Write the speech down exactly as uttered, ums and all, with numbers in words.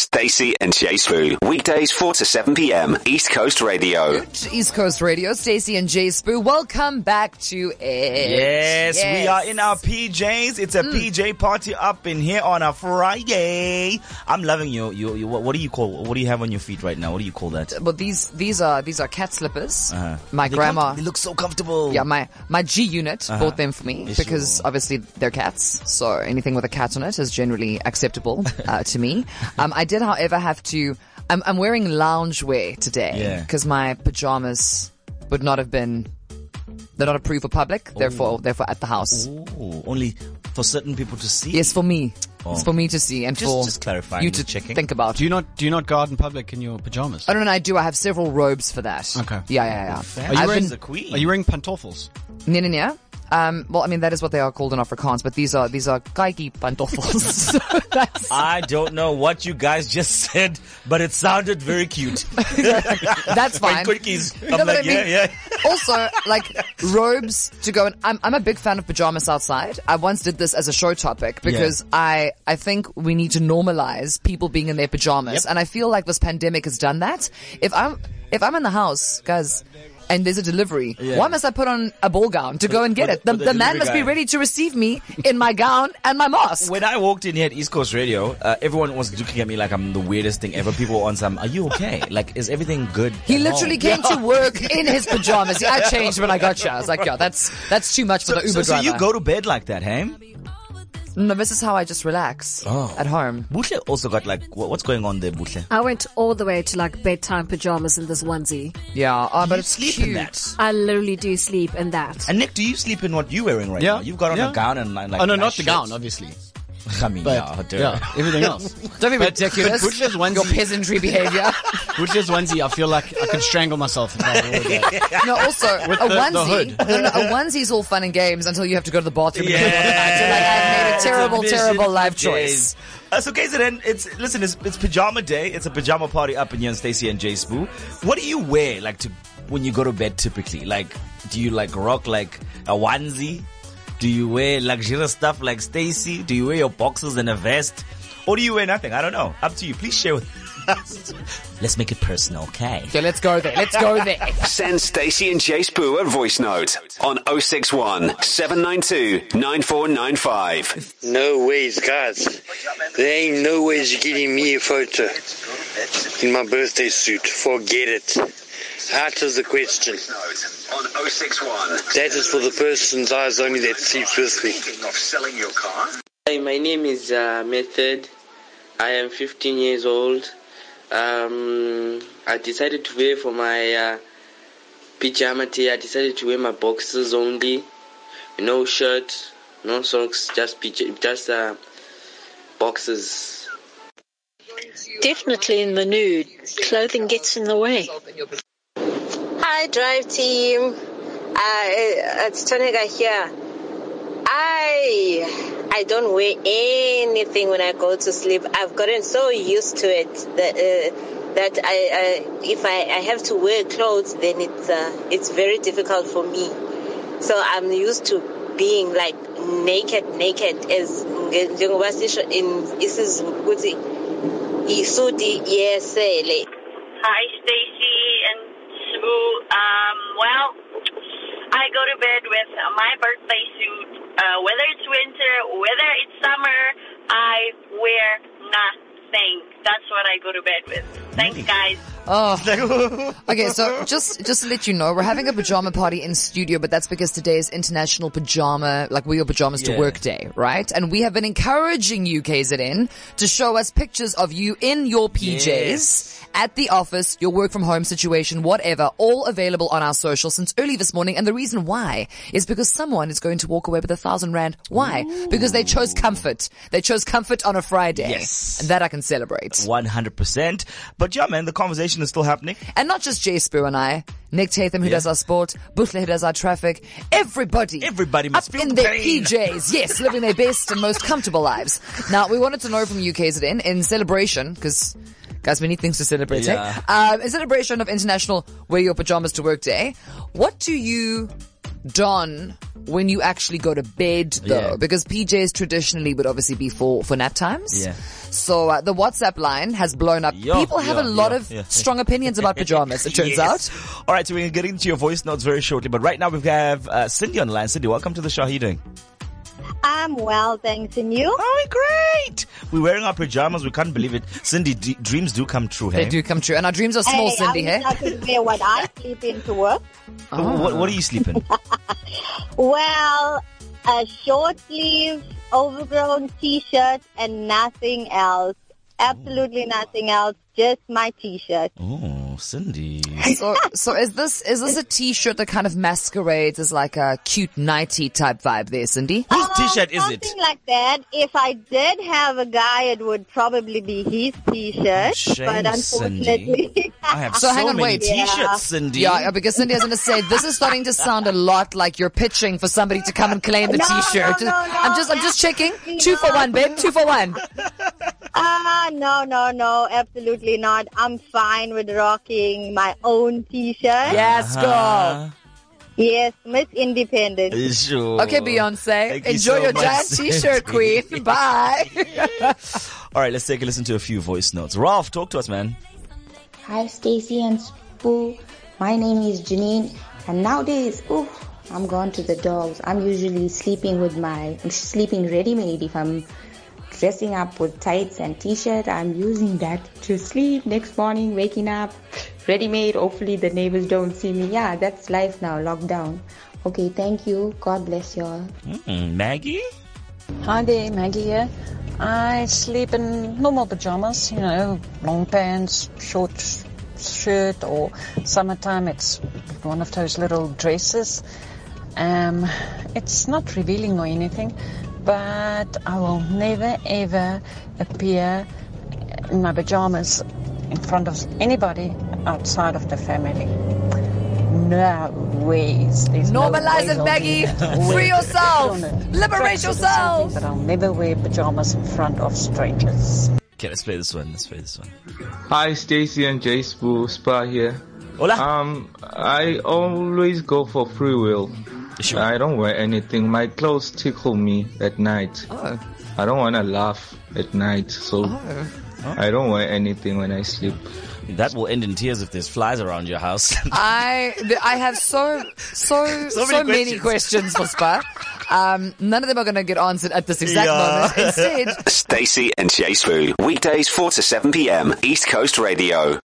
Stacey and Jay Spoo. Weekdays four to seven p.m. East Coast Radio. Good East Coast Radio. Stacey and Jay Spoo. Welcome back to it. Yes, yes, we are in our P Js. It's a mm. P J party up in here on a Friday. I'm loving you. You, you. What do you call? What do you have on your feet right now? What do you call that? Well, these these are these are cat slippers. Uh-huh. My they grandma. They look so comfortable. Yeah, my my G unit uh-huh. bought them for me yes, because sure. obviously they're cats. So anything with a cat on it is generally acceptable uh, to me. Um, I did, however, have to. I'm, I'm wearing loungewear today because yeah. my pajamas would not have been. They're not approved for public. Ooh. Therefore, therefore at the house. Ooh, only for certain people to see. Yes, for me. Oh. It's for me to see and just, for just clarifying, you to checking. think about. Do you not do you not go out in public in your pajamas? Oh no, no, I do. I have several robes for that. Okay. Yeah, yeah, yeah. Are you I've wearing been, the queen? Are you wearing pantoffels? No, no, no. Um, well, I mean, that is what they are called in Afrikaans, but these are, these are kaiki pantoffels. So that's... I don't know what you guys just said, but it sounded very cute. That's fine. Quickies. I'm You know like, what I mean? yeah, yeah. Also, like, robes to go in. I'm, I'm a big fan of pajamas outside. I once did this as a show topic because yeah. I, I think we need to normalize people being in their pajamas. Yep. And I feel like this pandemic has done that. If I'm, if I'm in the house, guys, and there's a delivery, yeah. why must I put on a ball gown to go and get for it? The, the, the man must guy. be ready to receive me in my gown and my mask. When I walked in here at East Coast Radio, uh, everyone was looking at me like I'm the weirdest thing ever. People were on some, are you okay? Like, is everything good? He literally home? came yeah. to work in his pajamas. I changed when I got here. I was like, yeah, that's, that's too much for so, the Uber so, driver. So you go to bed like that, hey? No, this is how I just relax oh. at home. Bushle also got like, what's going on there, Bushle? I went all the way to like bedtime pajamas in this onesie. Yeah, oh, do but you it's sleep cute. in that? I literally do sleep in that. And Nick, do you sleep in what you're wearing right yeah. now? You've got on yeah. a gown and like. Oh no, nice not the shirts. gown, obviously. I mean, But yeah, duh. yeah, everything else. Don't be But- ridiculous. but Butcher's onesie- Your peasantry behavior. Butcher's onesie, I feel like I could strangle myself if I wore that. No, also, With a the- the onesie. hood. No, no, a onesie's all fun and games until you have to go to the bathroom. Yeah. And clean all the night. You're like, I've made a It's a terrible, mission terrible for life days. choice. Uh, so, K Z N, it's listen. It's, it's pajama day. It's a pajama party up in here, on Stacey and Jay Spoo. What do you wear like to when you go to bed? Typically, like, do you like rock like a onesie? Do you wear luxurious stuff like Stacey? Do you wear your boxers and a vest, or do you wear nothing? I don't know. Up to you. Please share with us. Let's make it personal, okay? Okay, let's go there. Let's go there. Send Stacey and Jay Spoo a voice note on oh six one, seven nine two, nine four nine five. No ways, guys. There ain't no ways you're getting me a photo in my birthday suit. Forget it. Out of the question. On oh six one. That is for the person's eyes only that sleeps with me. Of selling your car? Hi, my name is uh, Method. I am fifteen years old. Um, I decided to wear for my uh, pajama day. I decided to wear my boxers only, no shirt, no socks, just pij- just uh, boxers. Definitely in the nude. Clothing gets in the way. Hi, Drive Team. Uh, it's Tonika here. I I don't wear anything when I go to sleep. I've gotten so used to it that uh, that I, I if I, I have to wear clothes, then it's uh, it's very difficult for me. So I'm used to being like naked, naked as njengoba sisho in isizukuthi isuti yesele. Hi, Stacey and Sue. Um, well, I go to bed with my birthday suit. Uh, whether it's winter, whether it's summer, I wear nothing. That's what I go to bed with. Thanks, guys. Oh. Okay, so just just to let you know, we're having a pajama party in studio, but that's because today is International Pajama, like wear your pajamas Yeah. to work day, right? And we have been encouraging you, K Z N, to show us pictures of you in your P Js. Yes. At the office, your work from home situation, whatever, all available on our social since early this morning. And the reason why is because someone is going to walk away with a thousand rand. Why? Ooh. Because they chose comfort. They chose comfort on a Friday. Yes. And that I can celebrate. one hundred percent. But yeah, man, the conversation is still happening. And not just Jay Spoo and I. Nick Tatham, who Yeah. does our sport. Butle, who does our traffic. Everybody. Everybody must up feel in the their pain. P Js. Yes, living their best and most comfortable lives. Now, we wanted to know from you, K Z N, in celebration, because guys, we need things to celebrate, Yeah. eh? Um, in celebration of International Wear Your Pajamas to Work Day, what do you don when you actually go to bed, though, Yeah. because P Js traditionally would obviously be for, for nap times. Yeah. So uh, the WhatsApp line has blown up. Yo, People have yo, a lot yo, of yeah. strong opinions about pajamas, it turns Yes. out. All right, so we're going to get into your voice notes very shortly. But right now we have uh, Cindy on the line. Cindy, welcome to the show. How are you doing? I'm well, thanks. And you? Oh, great. We're wearing our pajamas. We can't believe it. Cindy, d- dreams do come true, hey? They do come true. And our dreams are small, hey, Cindy, I hey? wish I could wear what I sleep in to work. Oh. What, what are you sleeping? Well, a short sleeve, overgrown t-shirt and nothing else. Absolutely nothing else. Just my t-shirt. Oh, Cindy. So, so is this, is this a t-shirt that kind of masquerades as like a cute nighty type vibe there, Cindy? Whose t-shirt is it? Something like that. If I did have a guy, it would probably be his t-shirt. Shame, but unfortunately, Cindy. I have So so, hang on, many wait. t-shirts, Yeah. Cindy. Yeah, yeah, because Cindy was going to say, this is starting to sound a lot like you're pitching for somebody to come and claim the No, t-shirt. no, no, no, I'm just, I'm just checking. absolutely Two for not. one, babe. Two for one. Ah, no, no, no, absolutely not. I'm fine with rocking my own t-shirt. Yes, girl. Uh, Yes, Miss Independent. sure. Okay, Beyonce. Thank you Enjoy so your much, giant Cindy. t-shirt, queen. Bye. All right, let's take a listen to a few voice notes. Ralph, talk to us, man. Hi, Stacy and Spoo. My name is Janine, and nowadays, ooh, I'm gone to the dogs. I'm usually sleeping with my, I'm sleeping ready-made. If I'm dressing up with tights and t-shirt, I'm using that to sleep. Next morning, waking up, ready-made. Hopefully the neighbors don't see me. Yeah, that's life now, lockdown. Okay, thank you. God bless you all. Mm, Maggie? Hi there, Maggie here. I sleep in normal pajamas, you know, long pants, short shirt, or summertime it's one of those little dresses. Um, it's not revealing or anything, but I will never ever appear in my pajamas in front of anybody outside of the family. No ways. There's Normalize no it, ways Maggie. I'll do that. Free yourself. Liberate Perhaps it is yourself. something, But I'll never wear pajamas in front of strangers. Okay, let's play this one. Let's play this one. Hi, Stacy and Jay Spoo, Spa here. Hola. Um, I always go for free will. Sure. I don't wear anything. My clothes tickle me at night. Oh. I don't want to laugh at night, so Oh. I don't wear anything when I sleep. That will end in tears if there's flies around your house. I I have so so so, So many many questions. questions for Spa. Um, none of them are going to get answered at this exact Yeah. moment. Instead, Stacey and Jay Spoo. Weekdays four to seven p.m. East Coast Radio.